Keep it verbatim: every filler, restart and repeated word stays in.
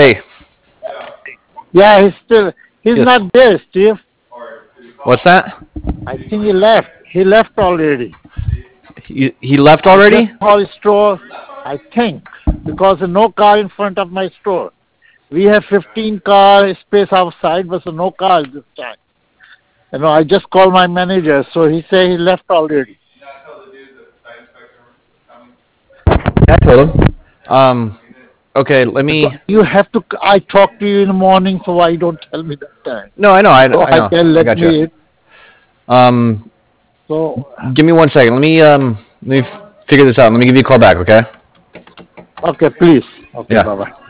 Hey, Yeah, he's still he's yes. not there, Steve. What's that? I think he left. He left already. He, he left I just already? saw his store. I think because there's no car in front of my store. We have fifteen car space outside, but there's no car this time. You know, I just called my manager, so he said he left already. Yeah, I told him. Um, okay, let Because me. you have to. I talk to you in the morning, so why you don't tell me that time? No, I know, I, So I I know. can I let got you. me. Um, So give me one second. Let me um, let me f- figure this out. Let me give you a call back, okay? okay, please. Okay, Yeah. bye bye.